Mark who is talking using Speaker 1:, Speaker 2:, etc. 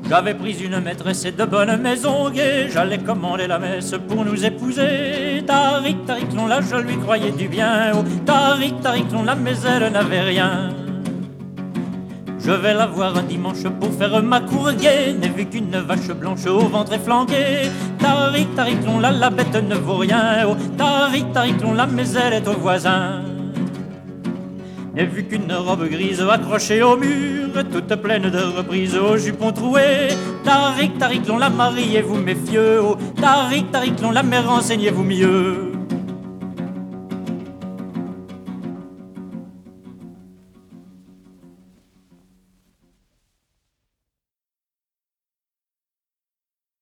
Speaker 1: J'avais pris une maîtresse et de bonne maison gaie, j'allais commander la messe pour nous épouser. Taric, tariclon, là je lui croyais du bien. Oh, taric, tariclon, là mais elle n'avait rien. Je vais la voir un dimanche pour faire ma cour gaie, n'ai vu qu'une vache blanche au ventre efflanqué. Taric, tariclon, là la bête ne vaut rien. Oh, taric, tariclon, là mais elle est au voisin. N'ai vu qu'une robe grise accrochée au mur, toute pleine de reprises au jupon troué. Taric, tariclon, la mariez-vous méfieux. Oh, taric, tariclon, la mère renseignez-vous mieux.